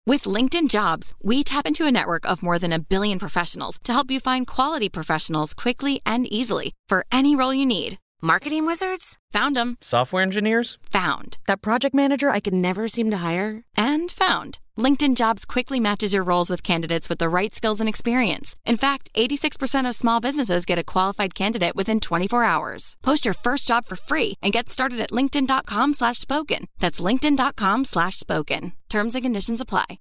With LinkedIn Jobs, we tap into a network of more than 1 billion professionals to help you find quality professionals quickly and easily for any role you need. Marketing wizards? Found them. Software engineers? Found. That project manager I could never seem to hire? And found. LinkedIn Jobs quickly matches your roles with candidates with the right skills and experience. In fact, 86% of small businesses get a qualified candidate within 24 hours. Post your first job for free and get started at linkedin.com/spoken. That's linkedin.com/spoken. Terms and conditions apply.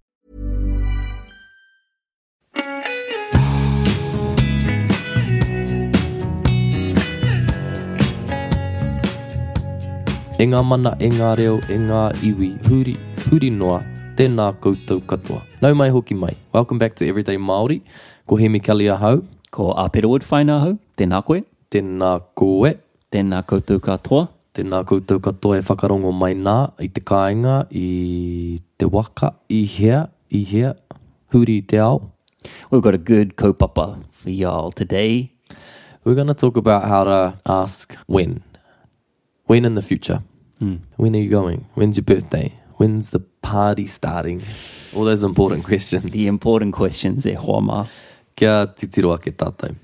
E ngā mana, e ngā reo, e ngā iwi, huri noa, tēnā koutou katoa. Nau mai hoki mai. Welcome back to Everyday Māori. Ko Hemi Kelly ahau. Ko Apera Wood whaina hau. Tēnā koe. Tēnā koe. Tēnā koutou katoa. Tēnā koutou katoa e whakarongo mai nā i te kāinga, i te waka, i hea, huri te ao. We've got a good kaupapa for y'all today. We're going to talk about how to ask when. When in the future? When are you going? When's your birthday? When's the party starting? All those important questions. The important questions e hoa mā. Kia titiroa ke tātou.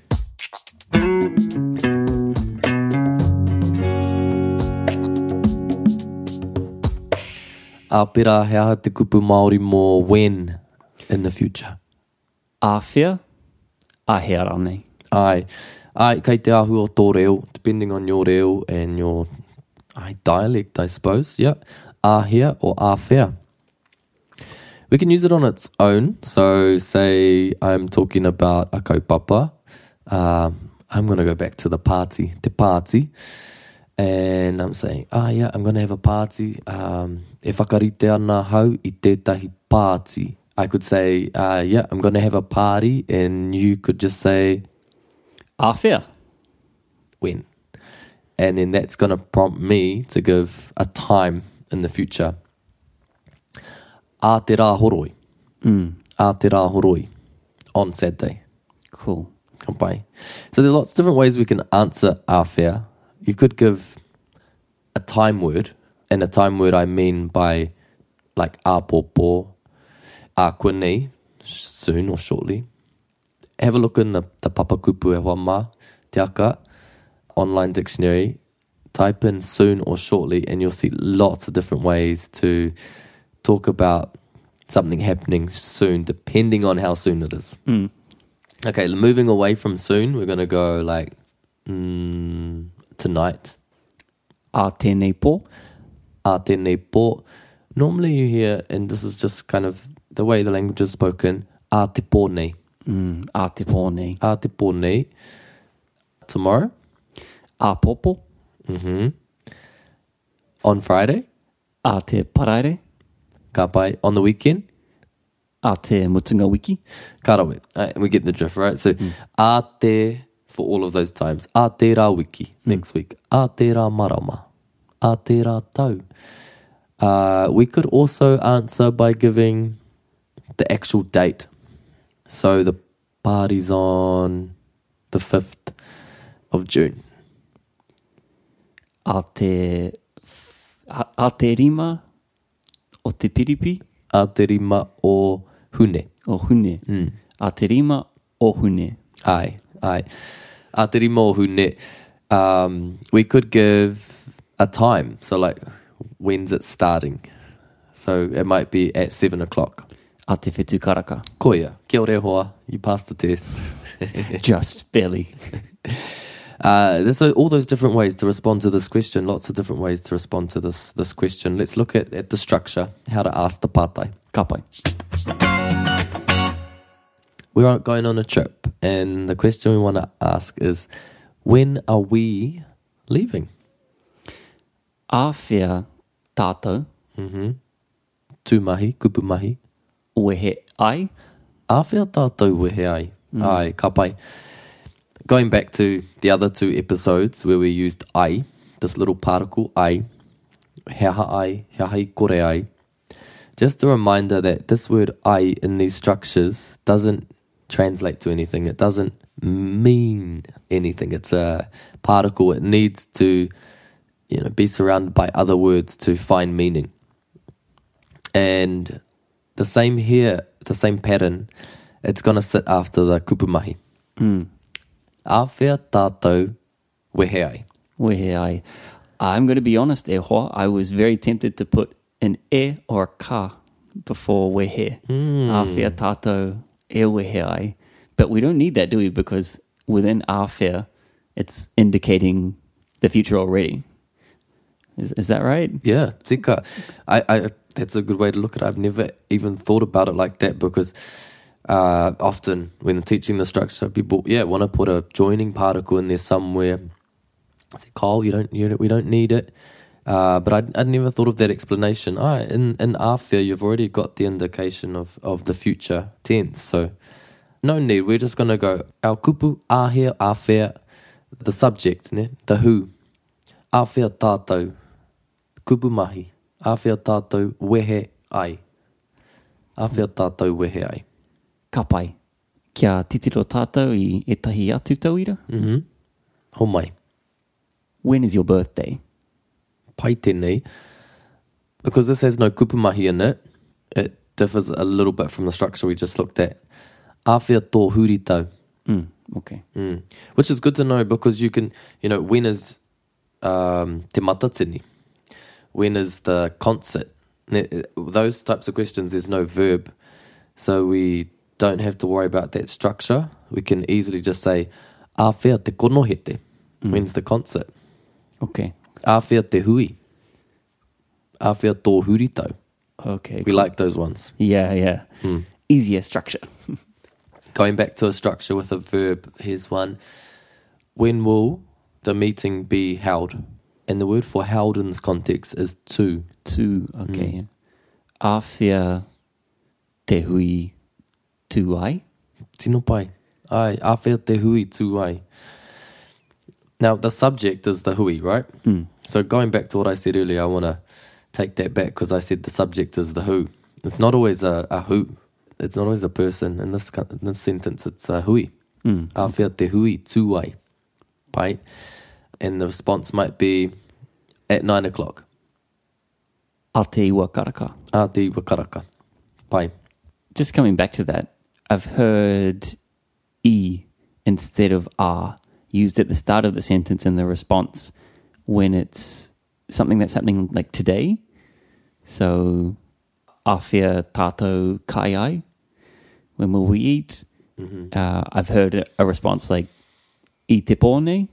Apera, he aha te kupu Māori mō when in the future? Āwhia, āhea ranei. Ai, kei te ahu o tō reo, depending on your reo and your dialect, I suppose. Yeah, āhea or āwhia. We can use it on its own. So say I'm talking about a kaupapa. I'm going to go back to the party, te party. And I'm saying, yeah, I'm going to have a party. E whakarite ana hau I tētahi party. I could say, yeah, I'm going to have a party. And you could just say, āwhia. When? And then that's going to prompt me to give a time in the future. A te rā horoi. A te rā horoi. On Saturday. Cool. Kampai. So there's lots of different ways we can answer āwhia. You could give a time word. And a time word I mean by like āpōpō, ākwenei, soon or shortly. Have a look in the papakupu e hoa mā, te aka, online dictionary, type in soon or shortly, and you'll see lots of different ways to talk about something happening soon, depending on how soon it is. Okay, moving away from soon, we're going to go like tonight. A tēnei pō. A tēnei pō. Normally you hear, and this is just kind of the way the language is spoken, a te pō nei. A te pō nei. A te pō nei. Tomorrow. A popo. On Friday. A te paraire. Ka pai. On the weekend. A te mutunga wiki. Karawe. We get the drift, right? So, a te, for all of those times. A te rā wiki, next week. A te rā marama. A te rā tau. We could also answer by giving the actual date. So the party's on the 5th of June. A te rima o te piripi. A te rima o hune. O hune. A te rima o hune. Ai. A te rima o hune. We could give a time. So like, when's it starting? So it might be at 7 o'clock. A te whetu karaka. Koia. Kia ore hoa. You passed the test. Just barely. There's all those different ways to respond to this question. Lots of different ways to respond to this question. Let's look at the structure, how to ask the pātai. Ka pai. We're going on a trip, and the question we want to ask is, when are we leaving? Āwhia tātou. Tūmahi, kupu mahi. Wehe ai. Āwhia tātou wehe ai. Ai, ka pai. Going back to the other two episodes where we used ai, this little particle ai, hea hai kore ai. Just a reminder that this word ai in these structures doesn't translate to anything. It doesn't mean anything. It's a particle. It needs to, be surrounded by other words to find meaning. And the same here, the same pattern, it's going to sit after the kupumahi. Awhia tātou wehe ai. Wehe ai. I'm going to be honest, e hoa. I was very tempted to put an e or a ka before wehe. Awhia tātou e wehe ai. But we don't need that, do we? Because within awhia, it's indicating the future already. Is that right? Yeah, tika. I that's a good way to look at it. I've never even thought about it like that because often when teaching the structure, people want to put a joining particle in there somewhere. I say, Kyle, we don't need it. But I'd never thought of that explanation. In awhia, you've already got the indication of the future tense, so no need. We're just going to go our kupu, ahia, awhia, the subject, ne? The who. Awhia tātou, kupu mahi. Awhia tātou, wehe ai. Awhia tātou, wehe ai. Ka pai. Kia titiro tātou I etahi atu tauira? Ho mai. When is your birthday? Pai tēnei. Because this has no kupu mahi in it, it differs a little bit from the structure we just looked at. Awhia tō huri tau. Okay. Which is good to know because you can, when is te matatini? When is the concert? Those types of questions, there's no verb. So we don't have to worry about that structure. We can easily just say, awhia te konohete. When's the concert? Okay. Awhia te hui. Awhia tō huri tau. Okay. We like those ones. Yeah. Easier structure. Going back to a structure with a verb, here's one. When will the meeting be held? And the word for held in this context is to. To, okay. Awhia te hui tu ai? Tino pai. Ai, awhia te hui tu ai. Now, the subject is the hui, right? So going back to what I said earlier, I want to take that back because I said the subject is the who. It's not always a who. It's not always a person. In this sentence, it's a hui. Awhia te hui tu ai. Pai. And the response might be at 9 o'clock. A te iwa karaka. A te iwa karaka. Pai. Just coming back to that, I've heard I instead of a used at the start of the sentence in the response when it's something that's happening like today. So, awhia tātou kai ai? When will we eat? I've heard a response like, I te pōne?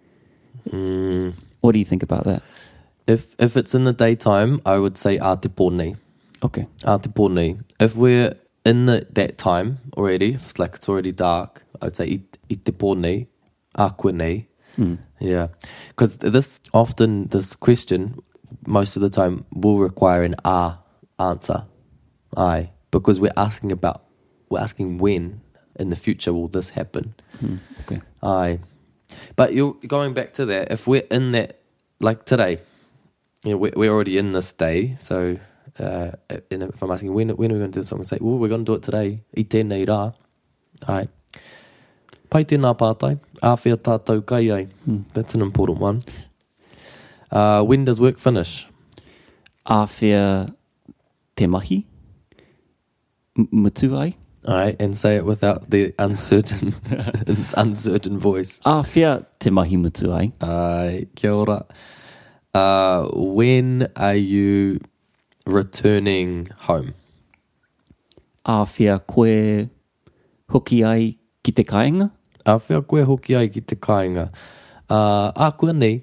What do you think about that? If it's in the daytime, I would say a te pōne. Okay. A te pōne. If we're in that time already, if it's already dark, I'd say I te pōne, a koe nei. Yeah. Because this question, most of the time, will require an a answer. Aye. Because we're asking when in the future will this happen. Okay. Aye. But you're going back to that, if we're in that, like today, we're already in this day, so if I'm asking when are we going to do this, I'm going to say, well, we're going to do it today. I tēnei rā. Aye. Pai tēnā pātai, awhia tātou kai ai. That's an important one. When does work finish? Awhia te mahi? Mutu ai? Alright, and say it without the uncertain voice. Awhia te mahi mutu ai? Ai, kia ora. When are you returning home? Awhia koe hoki ai ki te kāinga? Awhia koe hoki ai ki te kāinga. A koe nei.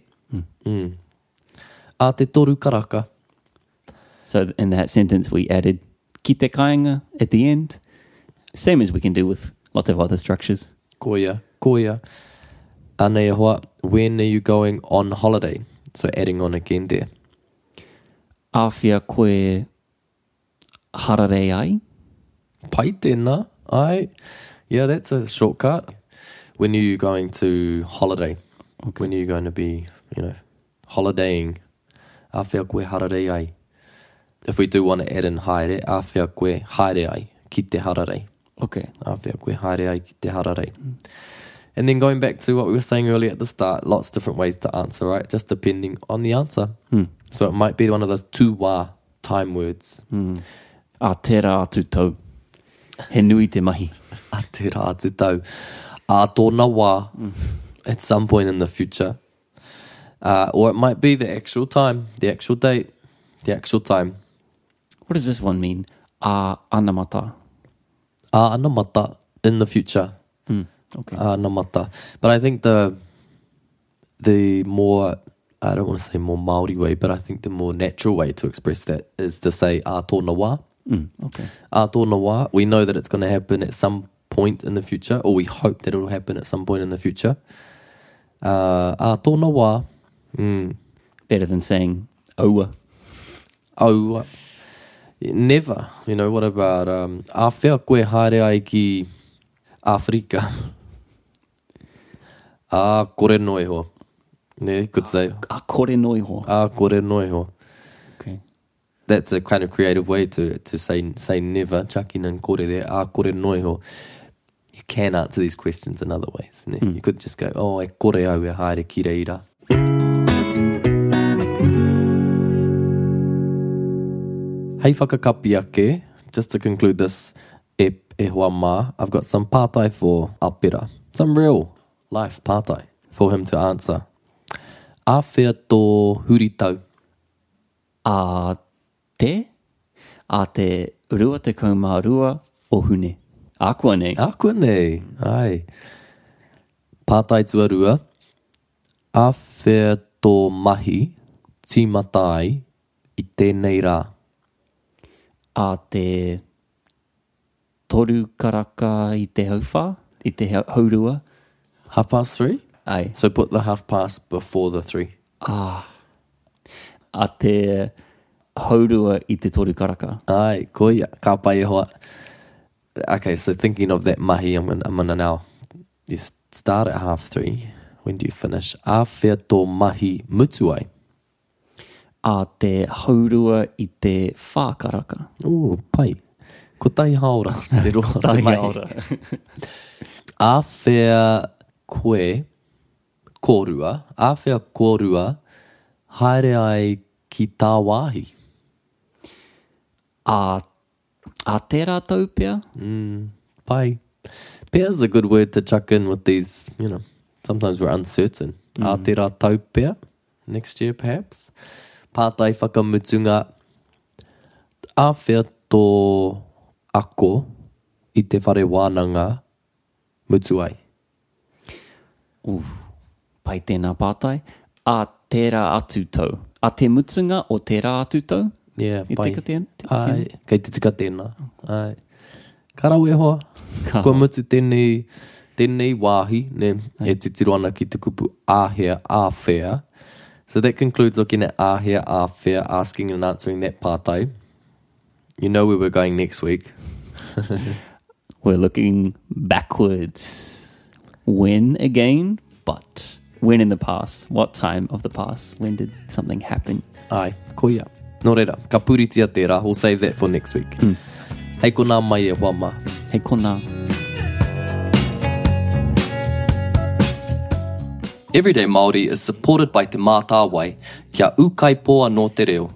A te toru karaka. So in that sentence we added ki te kāinga at the end. Same as we can do with lots of other structures. Koia. Anei hoa, when are you going on holiday? So adding on again there. Awhia koe harare ai? Pai tēnā. Ai. Yeah, that's a shortcut. When are you going to holiday? Okay. When are you going to be, holidaying? Awhia koe harare ai. If we do want to add in haere, awhia koe haere ai ki te harare. Okay. Awhia koe haere ai ki te harare. And then going back to what we were saying earlier at the start, lots of different ways to answer, right? Just depending on the answer. So it might be one of those tu wā time words. A tērā atu tau. He nui te mahi. A te rā atu tau. A tōna wā at some point in the future. Or it might be the actual time, the actual date, the actual time. What does this one mean? A anamata. A anamata in the future. Okay. A anamata. But I think the more, I don't want to say more Māori way, but I think the more natural way to express that is to say a tōna wā. Okay. A tōna wā. We know that it's going to happen at some point in the future, or we hope that it will happen at some point in the future. A tōna wā. Better than saying oua. Oh, never. You know, what about a whea koe haere ai ki Afrika? A kore noi ho. Ne, you could say. A kore noi ho. A kore noi ho. Okay. That's a kind of creative way to say never. Chakinan kore there. A kore noi ho. You can answer these questions in other ways. Ne? You could just go, oh, e kore au e haere ki reira. Hei whakakapi ake, just to conclude this e hoa mā, I've got some pātai for Alpera. Some real life pātai for him to answer. A whea tō huritau? A te rua te kaumārua o hune. A kua nei. A kua nei, ai. Pātai tuarua. A whea tō mahi, timatai, I tēnei rā. A te toru karaka I te hauwha, I te haurua. 3:30? Ai. So put the half past before the 3. A te haurua I te toru karaka. Ai, koia, ka pai e hoa. Okay, so thinking of that mahi, I'm gonna now, you start at 3:30. When do you finish? A whea tō mahi mutu ai? A te haurua I te whākaraka. Ooh, pai. Ko tai haora. Te roa te mahi. A whea koe, kōrua, a whea kōrua, haere ai ki tā wāhi. A tērā tau pia? Pai. Pea is a good word to chuck in with these, you know, sometimes we're uncertain. A tērā tau pea, next year perhaps. Pātai whakamutunga. A whea tō ako I te whare wānanga mutu ai. Pai tēnā pātai. A tērā atu tau. A te mutunga o tērā atu tau? Yeah, I pai. tika tēnā? Ai, kei te tika tēnā. Ai. Karau e hoa. Kua mutu tēnei wāhi, ne, e titiro ana ki te kupu āhea, āwhea. So that concludes looking at āhea, āwhea, asking and answering that pātai. You know where we're going next week. We're looking backwards. When again? But when in the past? What time of the past? When did something happen? Ai, koia. Nō reira, ka puritia tērā. We'll save that for next week. Hei ko nā mai e hoa mā. Hei kona. Everyday Māori is supported by Te Mātāwai, kia ukaipoa no te reo.